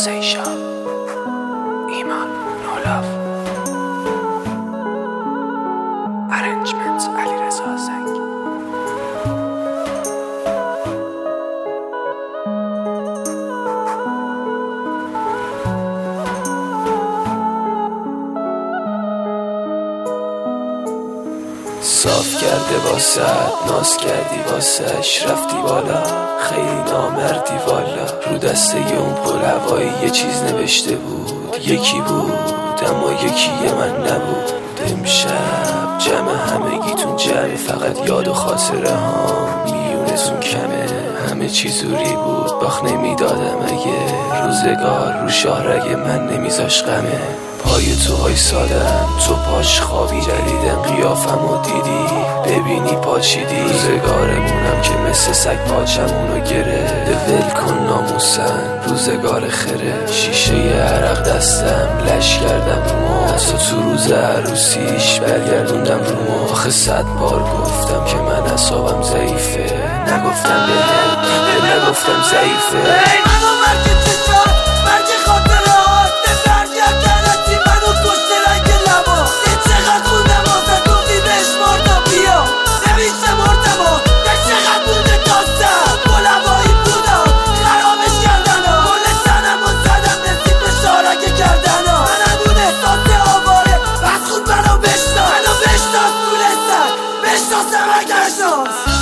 Sensation ایمان نولاف Arrangements علیرضا زنگ. صاف کرده واسه ناز کردی واسهش رفتی بالا، خیلی نامردی والا. رو دسته اون پل هوایی یه چیز نوشته بود، یکی بود اما یکی من نبود. امشب جمع همگیتون جمع، فقط یاد و خاطره ها میونتون کمه. همه چی زوری بود، باخت نمیدادم اگه روزگار رو شاهرگ من نمیذاش غمه. پای تو های سادم تو پاش خوابی، جلیدن قیافم و دیدی ببینی پاچیدی. روزگارمونم که مثل سگ پاچمونو گره، ول کن ناموسن روزگار خره. شیشه عرق دستم لش کردم رو ما، تو روز عروسیش برگردوندم رو ما. آخه 100 بار گفتم که من اعصابم ضعیفه، نگفتم بهم نگفتم ضعیفه. منو مرگ چشات مرگ خاطرات برگرد کردی منو کشت رنگ لبا. چقدر خوندم آزد گفتی بشمار تا بیا، نمیشه مردم چقدر بوده داستم. گلوایی بودم خرابش کردن ها، گل سنم و زدم رسید به شارگه کردن ها. منمون احساس آواره بس خود منو بشناس، منو بشناس دونستن بشناسم اگر شاس.